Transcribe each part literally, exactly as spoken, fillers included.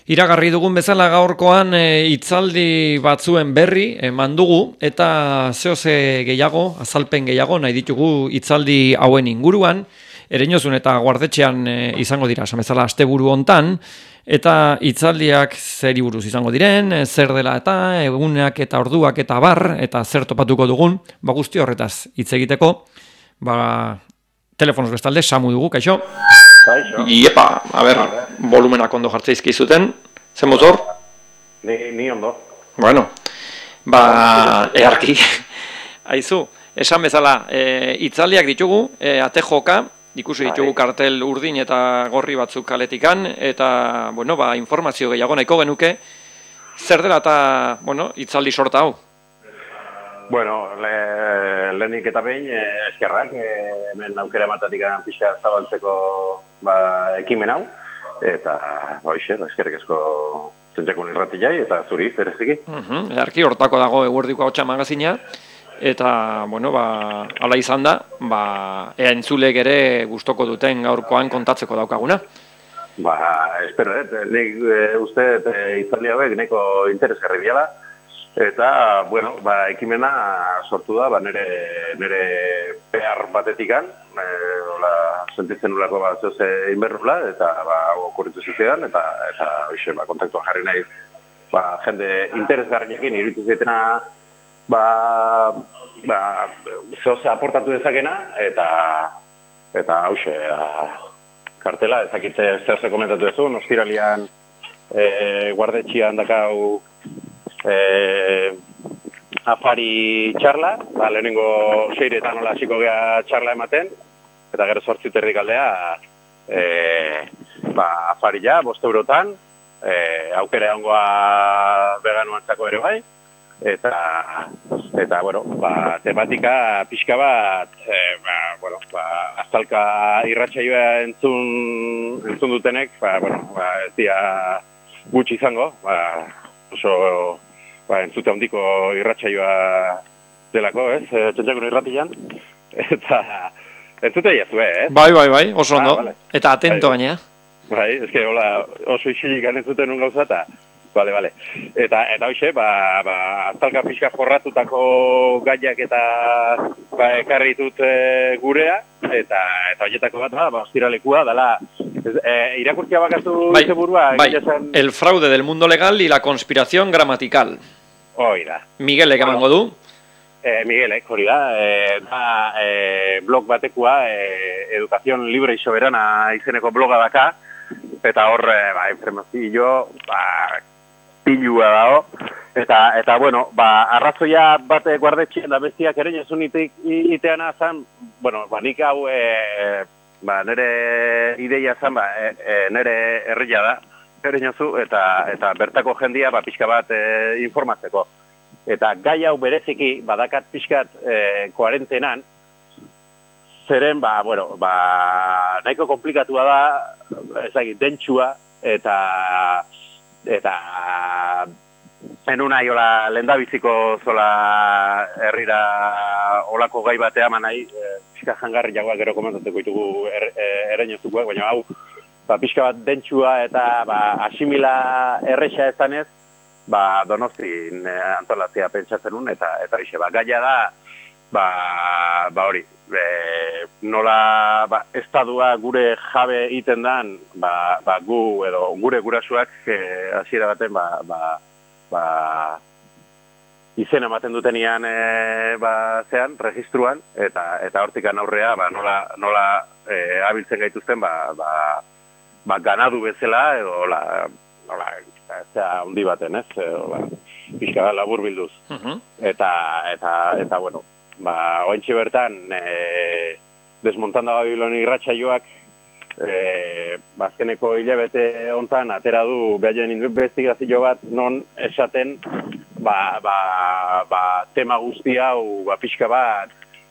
Iragarri dugun bezala gaurkoan e, hitzaldi batzuen berri eman dugu eta zehose gehiago, azalpen gehiago nahi ditugu hitzaldi hauen inguruan, Ereñozun eta Guardetxean e, izango dira, esan bezala asteburu hontan, eta hitzaldiak zeri buruz izango diren, e, zer dela eta egunak eta orduak eta bar, eta zer topatuko dugun, ba guzti horretaz hitz egiteko, ba telefonos bestalde, Samu dugu, kaixo? Kaixo. Iepa, a ber, volumenak ondo jartzeizki zuten, zen motor? Ni, ni ondo. Bueno, ba, earki, haizu, esan bezala, e, hitzaldiak ditugu, e, ate joka, ikusi ditugu kartel urdin eta gorri batzuk kaletikan, eta, bueno, ba, informazio gehiago nahiko genuke, zer dela eta, bueno, hitzaldi sorta hau? Bueno, le, lehenik eta behin, eh, eskerrak, eh, hemen aukera matatik pixa zabaltzeko ba, ekimen hau, eta, hoxe, eskerrik esko zentzakun irratillai, eta zuri, bereziki. Uh-huh, Earki, hortako dago eguerdiko hau magazina, eta, bueno, ba, ala izan da, ba, ea entzulek ere gustoko duten gaurkoan kontatzeko daukaguna. Ba, espero, eh, nik e, uste, e, hitzaldi hauek neko interesgarri biala, eta, bueno, ba, ekimena sortu da, ba, nire, nire behar batetikan, e, ola, sentitzen nulako ba, zoze inberrula, eta, ba, okurritu zizean, eta, eta, oixe, ba, kontaktua jarri nahi, ba, jende interesgarriekin iruditu zitena, ba, ba, zoze aportatu dezakena, eta, eta, oixe, kartela, ezakitze zer komentatu duzun, ostiralian, e, Guardetxian dakau, Eh, afari txarla, ba, lehenengo seiretan nola hasiko gea txarla ematen, eta gero sortzi terdik aldea, eh, ba, afari ja, bost eurotan, eh, aukera egongoa veganuantzako ere bai, eta, eta bueno, ba, tematika pixka bat, eh, ba, bueno, ba, aztalka irratsaioa entzun, entzun dutenek, ba, bueno, ba, ez dia gutxi izango, ba, oso, ba, entzute handiko irratsaioa delako, ez? Txantxakun irratian. Eta entzute jazu, ez? Bai, bai, bai, oso ondo. Ah, vale. Eta atento bai, gainea. Bai, eske, hola, oso isilik entzuten un gauza, eta, bale, bale. Eta, eta hoxe, ba, ba, aztalka pixka jorratutako gaiak eta, ba, ekarri ditut e, gurea, eta, eta horietako bat, ba, ba, ostiralekua, dala, e, irakurtzia bakatu bai, burua, bai, esan... el fraude del mundo legal y la conspiración gramatical. Hoi da. Miguelek emango du? Eh, Miguelek, hori da, eh, da eh, blog batekoa, eh, Educación Libre y Soberana izeneko bloga daka, eta hor, eh, ba, informazio, ba, pilua dago, eta, eta bueno, ba, arrazoia bate Guardetxean da bestiak ere nesun iteana zan, bueno, ba, nik hau, eh, ba, nire ideia zan, ba, e, e, nire herria da, Ereñozu, eta, eta bertako jendia ba, pixka bat e, informatzeko. Eta gai hau bereziki, badakat pixkat e, kuarentenan, zeren, ba, bueno, ba, nahiko komplikatua da, ezagit, dentsua, eta, eta, enuna jola, lendabiziko zola herrira olako gai batea manai, e, pixka jangarri jagoak gero komentateko ditugu er, e, Ereñozukoak, baina hau, ba, pixka bat dentsua eta ba, asimila erresa ezanez, ba, Donostin antolatzea pentsatzen nun, eta eta hoxe, ba, gaia da, ba, ba hori, e, nola ba, estadua gure jabe iten dan, ba, ba, gu edo gure gurasuak e, hasiera baten, ba, ba, ba, izen ematen dutenian e, ba, zean, registruan, eta eta hortikan aurrea, ba, nola, nola e, abiltzen gaituzten, ba, ba, ba, ganadu bezala, edo, hola, hola, eta hundi baten, ez, hola, pixka labur bilduz. Uh-huh. Eta, eta, eta, bueno, ba, ointxe bertan, e, desmontanda Babiloni irratsaioak, e, bazkeneko hilabete hontan, atera du, behaien investigazio bat, non esaten, ba, ba, ba, tema guzti hau, ba, pixka bat,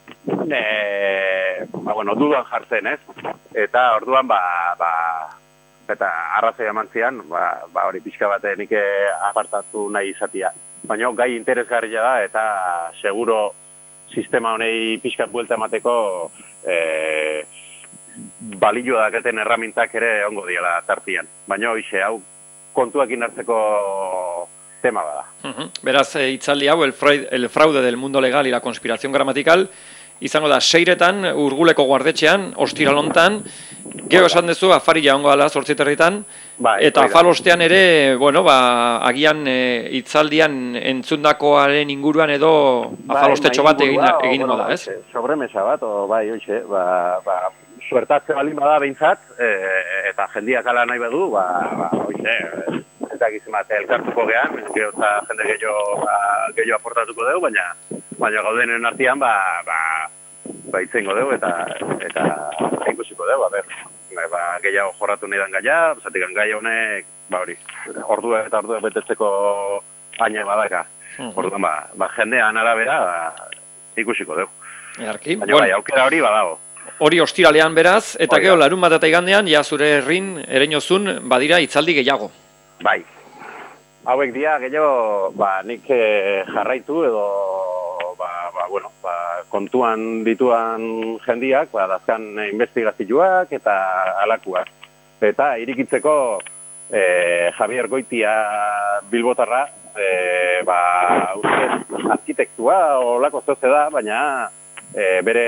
e, ba, bueno, dudan jartzen, ez? Eta orduan, ba, ba, eta arrazoi amantzian, ba, ba hori pixka batenik apartatu nahi izatia. Baina gai interesgarria da, eta seguro sistema honei pixkat buelta emateko e, balio daketen erramintak ere ongo diela tartian. Baina hoxe, hau kontuekin hartzeko tema bada. Uh-huh. Beraz, e, itzaldi hau, el, fraud, el fraude del mundo legal y la conspiración gramatical, izango da seiretan, urguleko guardetxean, ostiralontan, gero esan dezu, afari jaongo ala zortziterritan, bai, eta afalostean ere, bueno, ba, agian e, itzaldian entzundakoaren inguruan edo afalostetxo bat egin, egin bueno, da, ez? Sobremesa bat, o, bai, hoxe, ba, ba, suertatze balin bada behintzat, e, eta jendiak ala nahi badu, ba, ba hoxe, eta gizimat, elkartuko gehan, gero eta jende gehiago, ba, gehiago aportatuko dugu, baina, baina gaudenen artean, ba, ba, ba itzengo dugu, eta, eta ikusiko dugu, a ber, ba, gehiago jorratu nahi dan gaia, zatik gai honek, ba hori, ordua eta ordua betetzeko baina badaka. Hmm. Orduan, ba, ba, jendean arabera, ba, ikusiko dugu. Earki, baina bueno, bai, aukera hori badago. Hori ostiralean beraz, eta gero larun bat eta igandean, ja zure herrin, ereñozun, badira itzaldi gehiago. Bai. Hauek dia gehiago, ba, nik eh, jarraitu edo, ba, ba, bueno, ba, kontuan dituan jendiak, ba, dazkan investigazioak eta alakuak. Eta irikitzeko eh, Javier Goitia Bilbotarra, eh, ba, uste, arkitektua olako zoze da, baina eh, bere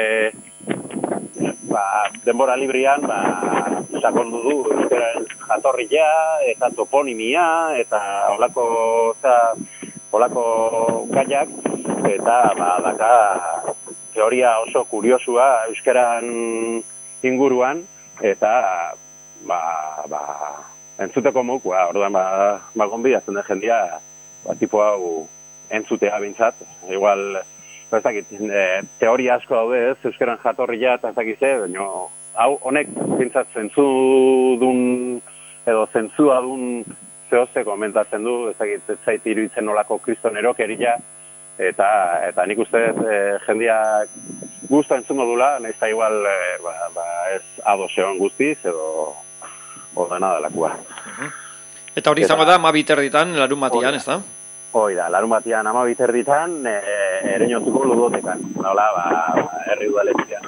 ba, denbora librian ba, sakondu du euskararen jatorria eta toponimia eta olako, oza, olako gaiak eta ba, daka teoria oso kuriosua euskaran inguruan eta ba, ba, entzuteko mokua, orduan ba, ba gonbidatzen den jendia ba, tipo hau entzutea bintzat, igual ez dakit, e, teoria asko daude ez, euskaran jatorria eta ez dakit ze, baina hau honek bintzat zentzudun edo zentzua dun zehozte komentatzen du, ez dakit, ez zait iruditzen nolako kristonero kerila eta, eta nik uste e, jendiak guztu entzungo dula, nahiz da igual e, ba, ba, ez adoseon guztiz edo ordena delakua. Eta hori izango da, ma biterditan, larun batian, ez da? Hoi da, larun batian ama biterditan, e, ereñotuko ludotekan. Nola, ba, ba herri udaletzean.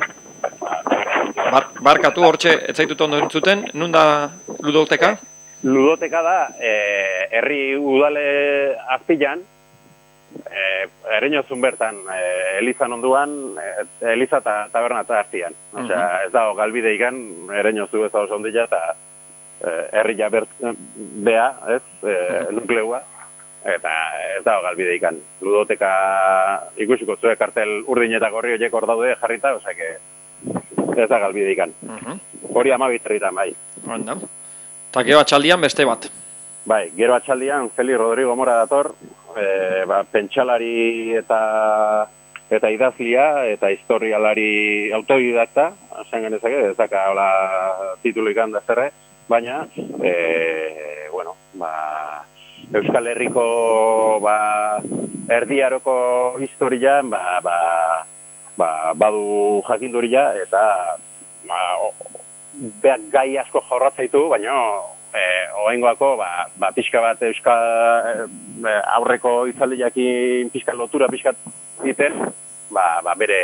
Bar, barkatu hortxe, ez zaitut ondo entzuten, nun da ludoteka? Ludoteka da, e, herri udale azpilan, e, ereñozun bertan, e, elizan onduan, e, eliza eta taberna eta artian. Osea, uh-huh. Ez dago galbide ikan, ereñozu ez dago ondila eta e, herria bert, bea, ez, e, nukleua. Eta ez dago galbide ikan. Ludoteka ikusiko zuen kartel urdin eta gorri horiek hor daude jarrita, osea que ez da galbide ikan. Uh-huh. Hori ama biterritan, bai. Onda. Eta gero atxaldian beste bat. Bai, gero atxaldian Feli Rodrigo Mora dator, e, ba, pentsalari eta eta idazlia eta historialari autodidakta, esan genezake, ez daka hola titulu ikan da zerre, baina, e, bueno, ba, Euskal Herriko ba, erdiaroko historian ba, ba, ba, badu jakinduria eta ba, beak gai asko jorratzaitu, baina e, oengoako ba, ba, pixka bat Euskal e, aurreko itzaldiakin pixka lotura pixka egiten ba, ba, bere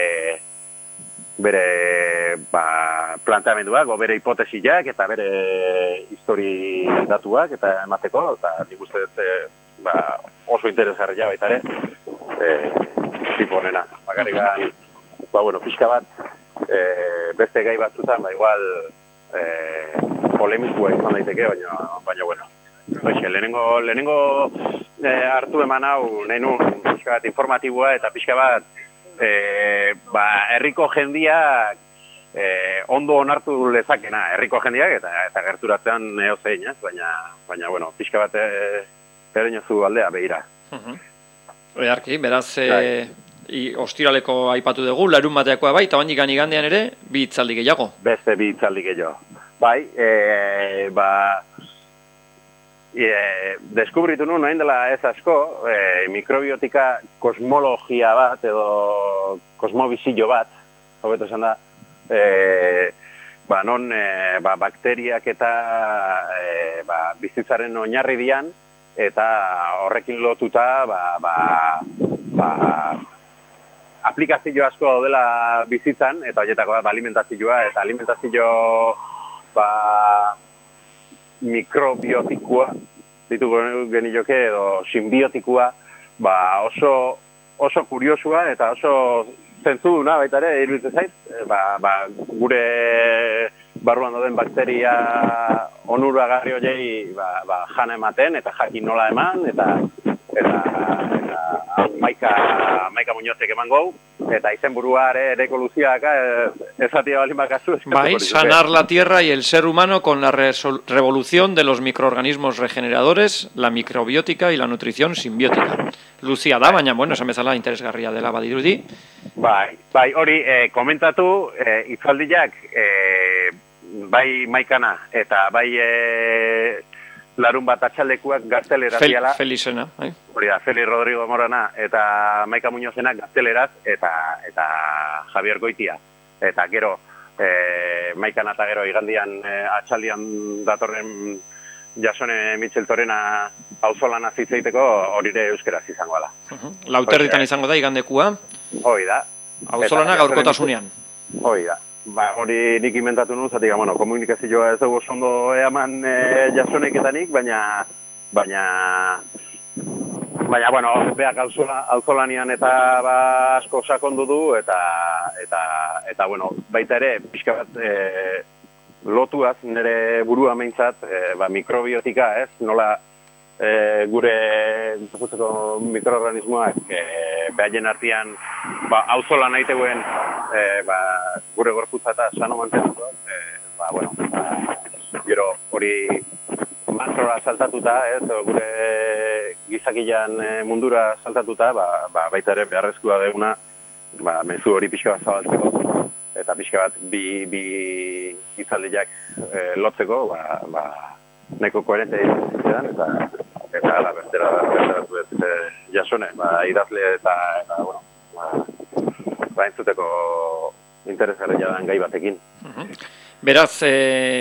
bere ba, planteamenduak, o bere hipotesiak eta bere histori datuak eta emateko, eta nik uste dut e, ba, oso interesgarria baita ere, e, tipo honena. Bakarrikan, ba, bueno, pixka bat, e, beste gai batzutan, ba, igual, e, polemikua izan daiteke, baina, baina, bueno. Oixe, lehenengo, lehenengo e, hartu eman hau, nahi nun, pixka bat informatiboa eta pixka bat, E, ba, herriko jendiak e, ondo onartu lezakena, herriko jendiak eta eta gerturatzean eozein, ez? Baina, baina, bueno, pixka bat e, ereñozu aldea behira. Uh-huh. Earki, beraz, e, i, ostiraleko aipatu dugu, larun bateakoa bai, eta bandikan igandean ere, bi itzaldi gehiago. Beste bi itzaldi gehiago. Bai, e, ba... E, deskubritu nuen, nahin dela ez asko, e, mikrobiotika kosmologia bat, edo kosmobizillo bat, hobeto esan da, e, ba, non e, ba, bakteriak eta e, ba, bizitzaren oinarri dian, eta horrekin lotuta, ba, ba, ba, aplikazio asko daudela bizitzan, eta horietako da, ba, alimentazioa, eta alimentazio, ba, mikrobiotikoa, ditugu genioke edo sinbiotikua, ba oso, oso kuriosua eta oso zentzuduna baita ere, iruditzen zait, ba, ba, gure barruan dauden bakteria onuragarri horiei ba, ba, jana ematen eta jakin nola eman eta eta, eta maika, maika muñozek eman gau eta izenburua ere ereko luziaka ezatia balin bakazu. Bai, sanar la tierra y el ser humano con la revolución de los microorganismos regeneradores, la microbiótica y la nutrición simbiótica. Luzia da, baina, bueno, esan bezala interesgarria dela badirudi. Bai, bai, hori eh, komentatu, eh, itzaldiak eh, bai maikana eta bai eh, larun bat atxaldekuak gazteleraz Fel, diala. Felizena, bai. Hori da, Feli Rodrigo Morana eta Maika Muñozenak gazteleraz eta, eta Javier Goitia. Eta gero, eh, maikana eta gero igandian eh, atxaldian datorren Jasone Mitxeltorena auzolan azitzeiteko horire euskeraz izango ala. Uh-huh. Lauterritan izango da igandekua. Hoi da. Auzolana gaurkotasunean. Hoi da. Ba, hori nik inventatu nuen, zatik, bueno, komunikazioa ez dugu ondo eaman e, Jasoneketanik, baina, baina, baina, bueno, beak auzola, auzolanian eta ba, asko sakondu du, eta, eta, eta, bueno, baita ere, pixka bat, e, lotuaz, nire burua meintzat, e, ba, mikrobiotika, ez, nola e, gure mikroorganismoak e, behaien artean ba, auzola nahiteguen e, ba, gure gorputza eta sano mantenuko, e, ba, bueno, ba, gero hori makrora saltatuta, ez, gure gizakian e, mundura saltatuta, ba, ba, baita ere beharrezkoa deguna, ba, mezu hori pixka bat zabaltzeko, eta pixka bat bi, bi izaldiak e, lotzeko, ba, ba, neko koherente zitzen, eta eta ala, bestera, bestera zuet, e, Jasone, ba, idazle eta, eta bueno, ba, ba entzuteko interesgarria den gai batekin. Uh-huh. Beraz, e,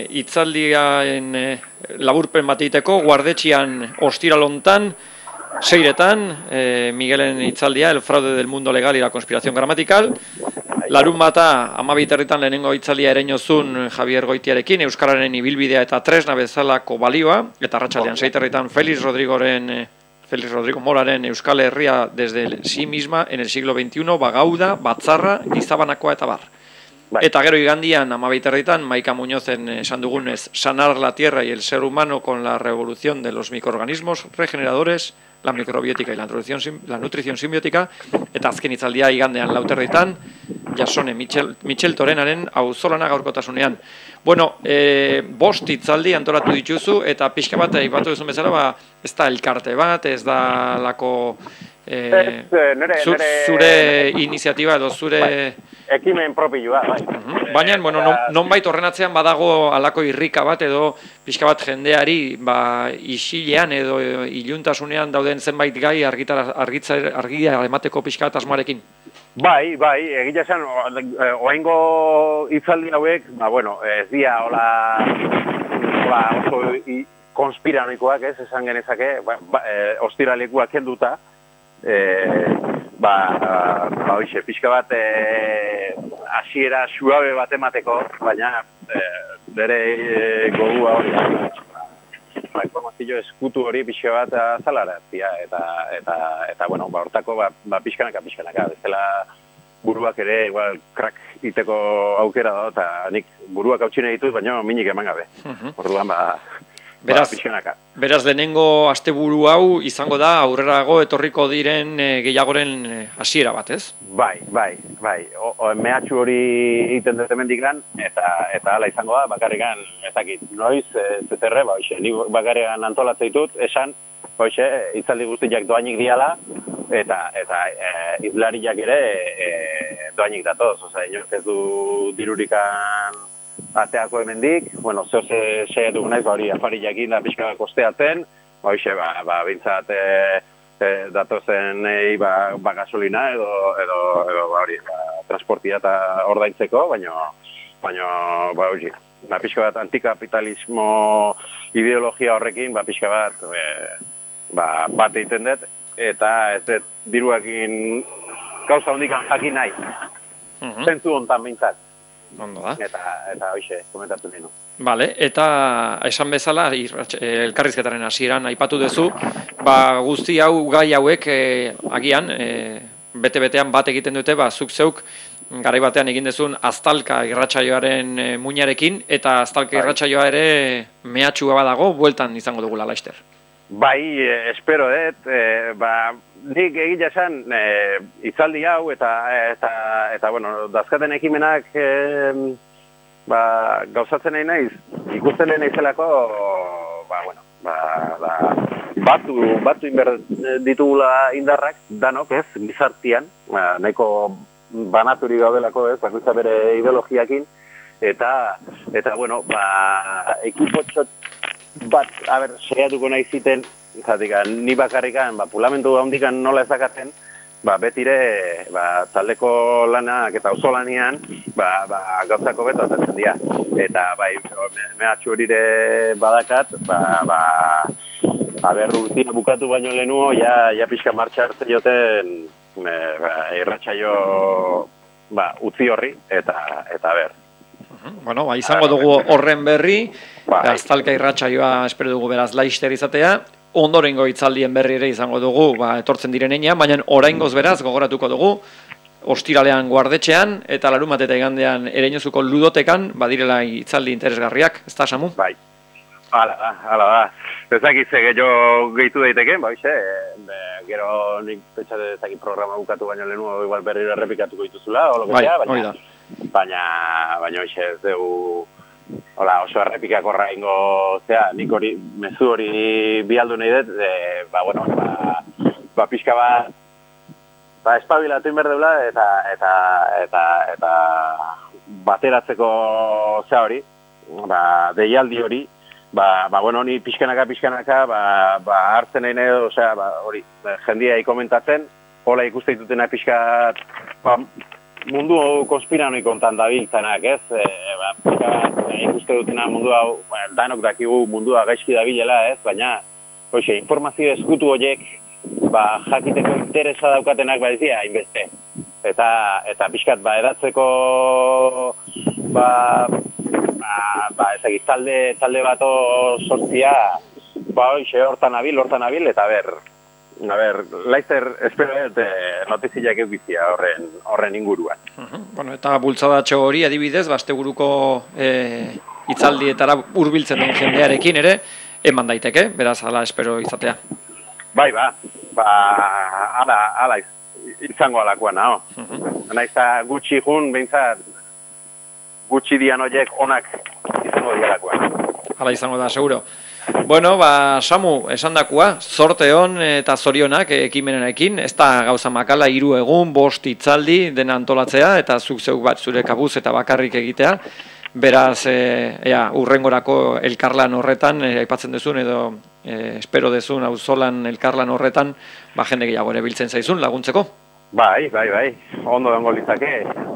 itzaldiaen e, laburpen bat egiteko, guardetxian ostiralontan, seiretan, e, Miguelen itzaldia, el fraude del mundo legal y la conspiración gramatical. Larun bata, amabiterritan lehenengo itzaldia ereinozun Javier Goitiarekin, Euskararen ibilbidea eta tresna bezalako balioa, eta arratsaldean seiterritan Felix Rodrigoren, Felix Rodrigo Moraren Euskal Herria desde sí misma en el siglo veintiuno, bagauda, batzarra, gizabanakoa eta bar. Bai. Eta gero igandian amabiterritan Maika Muñozen esan dugunez, sanar la tierra y el ser humano con la revolución de los microorganismos regeneradores, la microbiótica y la nutrición, la nutrición simbiótica, eta azken itzaldia igandean lauterritan, Jasone Michel, Michel Torenaren auzolana gaurkotasunean. Bueno, e, bost itzaldi antolatu dituzu, eta pixka bat aipatu duzun bezala, ba, ez da elkarte bat, ez da lako e, ez, nere, zu, nere, zure iniziatiba edo zure... Bai, ekimen propioa, bai. Uh-huh. Baina, bueno, non, nonbait horren atzean badago alako irrika bat edo pixka bat jendeari ba, isilean edo iluntasunean dauden zenbait gai argitara, argitza, argia emateko pixka bat asmoarekin. Bai, bai, egia esan, oaingo itzaldi hauek, ba, bueno, ez dia, hola, hola oso i, konspiranoikoak, ez, esan genezake, ba, ba, e, ostiralekuak kenduta, e, ba, ba, oixe, pixka bat, e, hasiera suabe bat emateko, baina, e, bere e, gogua hori, ba, informazio eskutu hori pixka bat azalaratzia, eta, eta, eta, bueno, ba, hortako, ba, ba, pixkanaka, pixkanaka, bezala buruak ere, igual, krak iteko aukera da, eta nik buruak hautxine ditut, baina minik eman gabe. Uh-huh. Orduan, ba, beraz, ba, pixkanaka. Beraz, denengo asteburu hau izango da, aurrerago etorriko diren e, gehiagoren hasiera bat, ez? Bai, bai, bai. O, o, mehatxu hori egiten dut emendikan, eta, eta hala izango da, bakarrikan, ez dakit, noiz, e, zeterre, ba, oixe, ni bakarrikan antolatzen ditut, esan, oixe, itzaldi guztiak doainik diala, eta, eta e, izlariak ere e, doainik datoz, oza, inork ez du dirurikan ateako hemendik, bueno, zehoze seiatu naiz, ba, hori afari jakin da pixka kosteatzen, ba, hoxe, ba, ba, bintzat e, e, datozen e, ba, ba, gasolina edo, edo, edo ba, hori, ba, transportia eta ordaintzeko, baina, baina, ba, hori, ba, pixka bat antikapitalismo ideologia horrekin, ba, pixka bat, e, ba, bat egiten dut, eta ez dut diruakin gauza hondikan jakin nahi, uh-huh. Zentzu hontan bintzat. Ondo da. Eta, eta hoxe, komentatu nino. Vale, eta esan bezala, irratx, elkarrizketaren hasieran aipatu duzu, ba, guzti hau gai hauek e, agian, e, bete-betean bat egiten dute, ba, zuk zeuk, garai batean egin dezun aztalka irratsaioaren e, muinarekin, eta aztalka bai. irratsaioa ere mehatxua badago, bueltan izango dugula laister. Bai, eh, espero dut, eh, ba, nik egin esan eh, itzaldi hau eta, eta, eta bueno, dazkaten ekimenak eh, ba, gauzatzen nahi naiz, ikusten nahi naizelako, ba, bueno, ba, ba, batu, batu inber ditugula indarrak, danok ez, gizartian, ba, nahiko banaturi gaudelako ez, bakoitza bere ideologiakin, eta, eta bueno, ba, ekipotxot bat, a ber, saiatuko nahi ziten, zatik, ni bakarrikan, ba, pulamentu handikan nola ezakaten, ba, betire, ba, taldeko lanak eta oso lanian, ba, ba, gauzako beto azatzen dira. Eta, bai, mehatxu horire badakat, ba, ba, a ber, urtia bukatu baino lehenuo, ja, ja pixka martxa hartzen joten, e, ba, irratsaio, ba, utzi horri, eta, eta ber. Bueno, ba, izango dugu horren berri, bai. aztalka irratsaioa espero dugu beraz laister izatea, ondorengo hitzaldien berri ere izango dugu, ba, etortzen direnean, baina oraingoz beraz gogoratuko dugu, ostiralean guardetxean, eta larumat eta igandean Ereñozuko ludotekan, badirela hitzaldi interesgarriak, ez da, Samu? Bai, hala da, hala da. Ezakitze gehiago gehitu daiteken, ba, hoxe, gero nik petxate ezakit programa bukatu baino lehenuo igual berriro errepikatuko dituzula, o lo que bai, sea, baina, da. baina, baina hoxe ez dugu, hola, oso errepikakorra ingo, zera, nik hori, mezu hori bialdu nahi dut, e, ba, bueno, ba, ba pixka bat, ba, espabilatu inberdeula, eta, eta, eta, eta, bateratzeko, zera hori, ba, deialdi hori, ba, ba, bueno, honi pixkanaka, pixkanaka, ba, ba, hartzen nahi nahi, osea, ba, hori, jendia ikomentatzen, hola ikuste ditutena pixka, ba, mundu konspiranoik kontan dabiltzanak, ez? E, ba, pixka, ikuste dutena mundu hau, ba, danok dakigu mundua gaizki dabilela, ez? Baina, hoxe, informazio eskutu horiek, ba, jakiteko interesa daukatenak badizia, hainbeste. Eta, eta pixkat, ba, edatzeko, ba, ba, ba ezagik, talde, talde bato sortzia, ba, hoxe, hortan abil, hortan abil, eta ber, a ber, laizter, espero dut, notiziak eukizia horren, horren inguruan. Uh-huh. Bueno, eta bultzadatxo hori adibidez, basteguruko e, hitzaldietara hurbiltzen den jendearekin ere, eman daiteke, beraz, hala espero izatea. Bai, ba, ba, ala, ala izango alakoan, naho. Uh-huh. Naizta gutxi jun, behintzat, gutxi dian horiek onak izango dialakoan. Hala izango da, seguro. Bueno, ba, Samu, esandakua, zorte hon eta zorionak ekimenenekin, ez da gauza makala hiru egun, bost hitzaldi dena antolatzea, eta zuk zeuk bat zure kabuz eta bakarrik egitea, beraz, e, ea, urrengorako elkarlan horretan, e, aipatzen duzun edo e, espero dezun auzolan elkarlan horretan, ba, jende gehiago ere biltzen zaizun laguntzeko. Bai, bai, bai, ondo dengo litzake,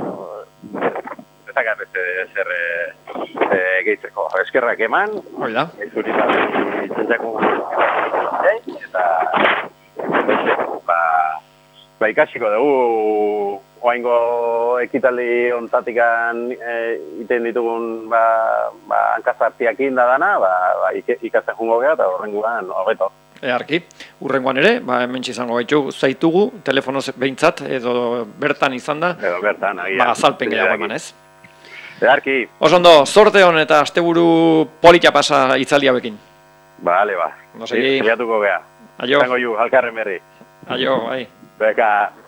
ezakar zer e, gehitzeko. Eskerrak eman, Oida. Ezuritan itzentzako eta ba, ba ikasiko dugu oaingo ekitaldi ontatikan e, iten ditugun ba, ba, hankazartiakin da dana, ba, ba, ikasten jungo geha eta horrenguan hobeto. Earki, urrengoan ere, ba, hementsi izango gaitu zaitugu, telefonoz behintzat, edo bertan izan da, edo bertan, agian. Ba, azalpen gehiago eman ez. Earki. Osondo, zorte hon eta asteburu politia pasa itzaldi hauekin. Bale, ba. No segi. Saiatuko geha. Aio. Zango ju, alkarren berri. Aio, bai. Beka.